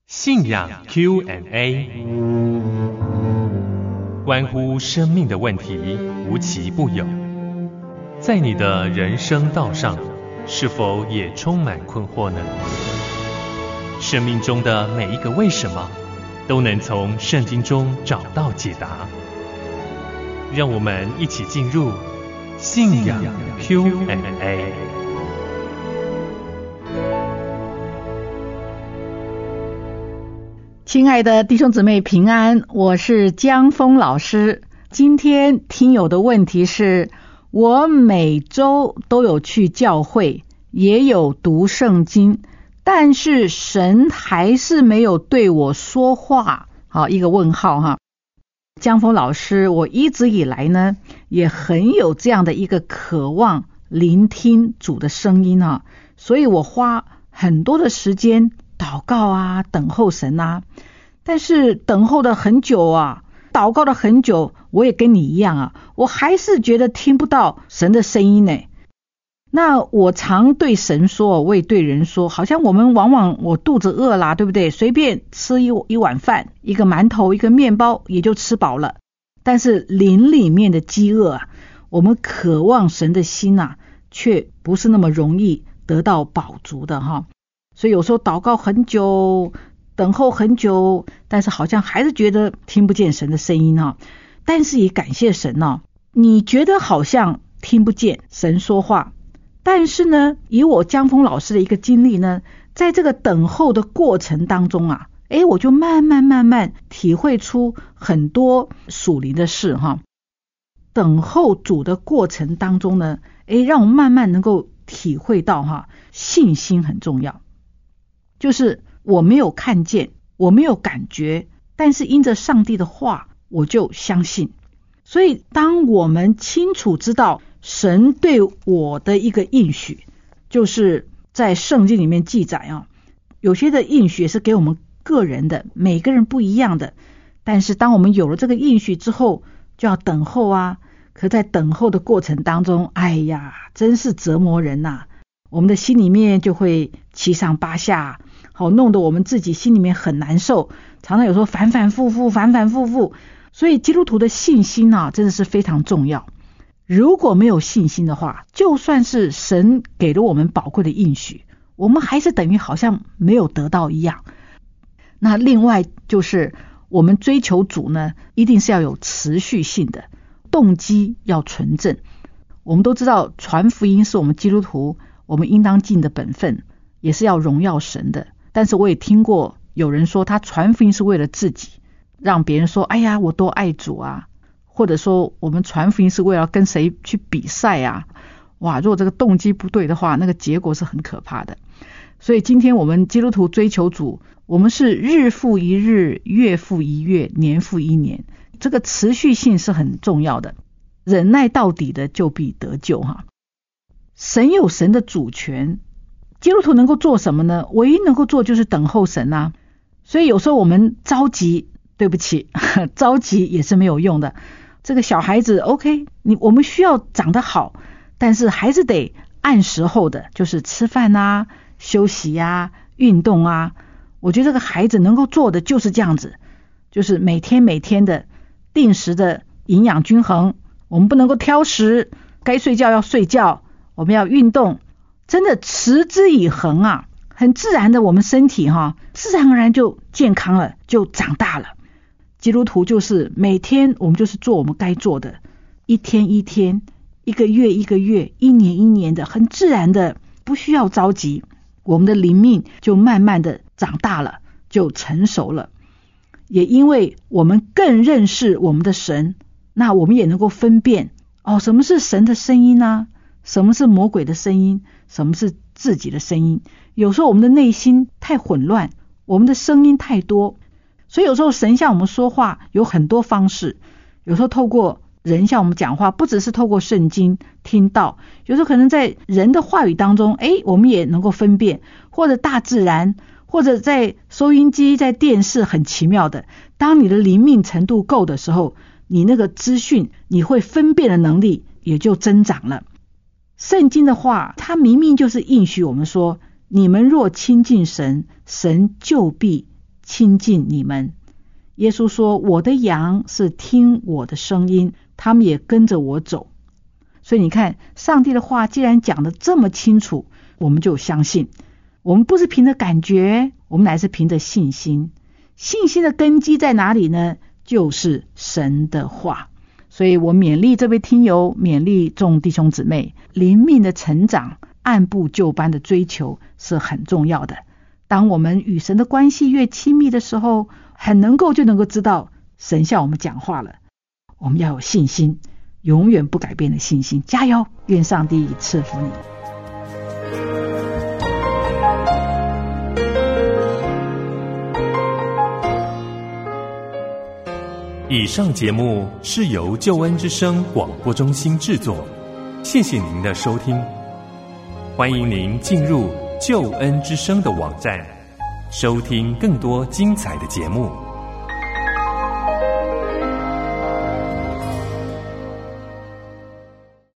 信仰 Q&A， 关乎生命的问题，无奇不有。在你的人生道上，是否也充满困惑呢？生命中的每一个为什么，都能从圣经中找到解答。让我们一起进入信仰 Q&A。 亲爱的弟兄姊妹平安，我是江峰老师。今天听友的问题是，我每周都有去教会，也有读圣经，但是神还是没有对我说话。好，一个问号哈。江峰老师，我一直以来呢，也很有这样的一个渴望聆听主的声音啊，所以我花很多的时间祷告啊，等候神啊，但是等候的很久啊，祷告的很久，我也跟你一样啊，我还是觉得听不到神的声音呢。那我常对神说，我也对人说，好像我们往往我肚子饿啦，对不对？随便吃一碗饭，一个馒头，一个面包，也就吃饱了。但是灵里面的饥饿啊，我们渴望神的心啊，却不是那么容易得到饱足的哈。所以有时候祷告很久，等候很久，但是好像还是觉得听不见神的声音哈。但是也感谢神哦，你觉得好像听不见神说话，但是呢，以我江峰老师的一个经历呢，在这个等候的过程当中啊，我就慢慢体会出很多属灵的事哈。等候主的过程当中呢，让我慢慢能够体会到哈，信心很重要。就是我没有看见，我没有感觉，但是因着上帝的话，我就相信。所以当我们清楚知道神对我的一个应许，就是在圣经里面记载啊，有些的应许是给我们个人的，每个人不一样的，但是当我们有了这个应许之后，就要等候啊。可在等候的过程当中，真是折磨人啊，我们的心里面就会七上八下，好，弄得我们自己心里面很难受，常常有时候反反复复。所以基督徒的信心啊，真的是非常重要。如果没有信心的话，就算是神给了我们宝贵的应许，我们还是等于好像没有得到一样。那另外就是我们追求主呢，一定是要有持续性的，动机要纯正。我们都知道传福音是我们基督徒我们应当尽的本分，也是要荣耀神的。但是我也听过有人说，他传福音是为了自己，让别人说我多爱主啊，或者说我们传福音是为了跟谁去比赛啊。哇，如果这个动机不对的话，那个结果是很可怕的。所以今天我们基督徒追求主，我们是日复一日，月复一月，年复一年，这个持续性是很重要的。忍耐到底的就必得救哈。神有神的主权，基督徒能够做什么呢？唯一能够做就是等候神啊。所以有时候我们着急，对不起，着急也是没有用的。这个小孩子 OK， 我们需要长得好，但是还是得按时候的，就是吃饭啊，休息啊，运动啊。我觉得这个孩子能够做的就是这样子，就是每天的定时的营养均衡，我们不能够挑食，该睡觉要睡觉，我们要运动，真的持之以恒啊，很自然的我们身体自然而然就健康了，就长大了。基督徒就是每天我们就是做我们该做的，一天一天，一个月一个月，一年一年的，很自然的，不需要着急，我们的灵命就慢慢的长大了，就成熟了。也因为我们更认识我们的神，那我们也能够分辨什么是神的声音啊，什么是魔鬼的声音，什么是自己的声音。有时候我们的内心太混乱，我们的声音太多，所以有时候神向我们说话有很多方式。有时候透过人向我们讲话，不只是透过圣经听到，有时候可能在人的话语当中，我们也能够分辨，或者大自然，或者在收音机，在电视，很奇妙的，当你的灵命程度够的时候，你那个资讯你会分辨的能力也就增长了。圣经的话，它明明就是应许我们说，你们若亲近神，神就必亲近你们。耶稣说，我的羊是听我的声音，他们也跟着我走。所以你看，上帝的话既然讲得这么清楚，我们就相信。我们不是凭着感觉，我们乃是凭着信心。信心的根基在哪里呢？就是神的话。所以我勉励这位听友，勉励众弟兄姊妹，灵命的成长，按部就班的追求是很重要的。当我们与神的关系越亲密的时候，就能够知道神向我们讲话了。我们要有信心，永远不改变的信心。加油，愿上帝赐福你。 以上节目是由救恩之声广播中心制作，谢谢您的收听。欢迎您进入救恩之声的网站，收听更多精彩的节目。